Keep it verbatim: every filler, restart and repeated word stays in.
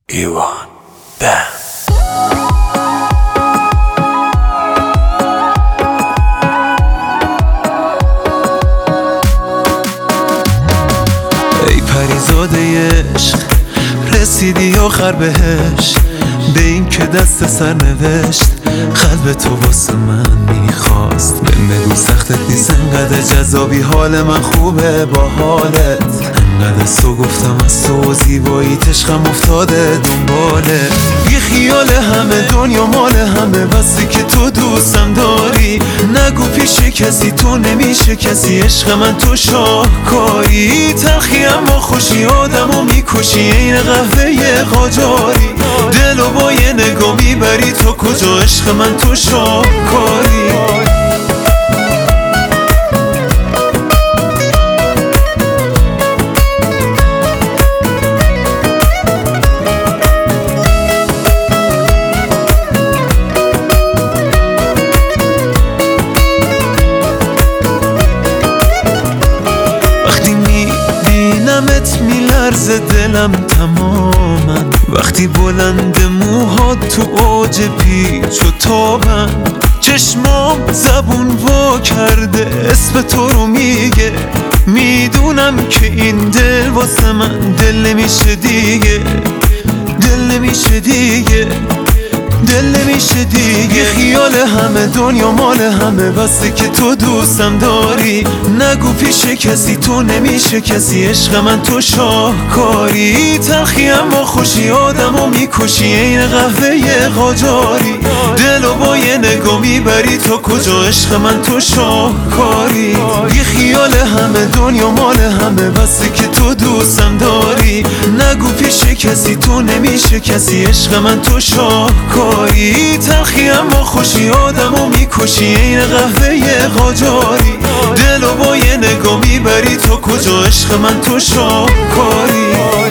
ایوان بند. ای پریزاده عشق رسیدی آخر بهش، به این که دست سر نوشت قلب تو واسه من میخواست. بگو سختت نیست انقدر جذابی، حال من خوبه با حالت انقدر سو گفتم از تو زیبایی عشقم افتاده دنباله. بی خیال همه دنیا مال همه، بسه که تو دوستم داری. نگو پیش کسی تو نمیشه کسی، عشق من تو شاهکاری. تلخی اما خوشی آدمو میکشی این قهوه قاجاری. دلو با یه نگاه میبری تو کجا، عشق من تو شاهکاری. میبینمت میلرزه دلم تماما، وقتی بلند موهات تو اوج پیچ و تابن. چشمام زبون وا کرده اسم تو رو میگه، میدونم که این دل واسه من دل نمیشه دیگه، دل نمیشه دیگه، دل نمیشه دیگه. خیال همه دنیا مال همه، بسه که تو دوستم داری. نگو پیش کسی تو نمیشه کسی، عشق من تو شاهکاری. تلخی اما خوشی آدمو میکشی این قهوه قاجاری. دلو با یه نگاه میبری تو کجا، عشق من تو شاهکاری. بی خیال همه دنیا مال همه، بسه که تو دوستم داری. نگو پیش کسی تو نمیشه کسی، عشق من تو شاهکاری. تلخی اما خوشی آدمو میکشی این قهوه قاجاری. دلو با یه نگاه میبری تو کجا، عشق من تو شاهکاری.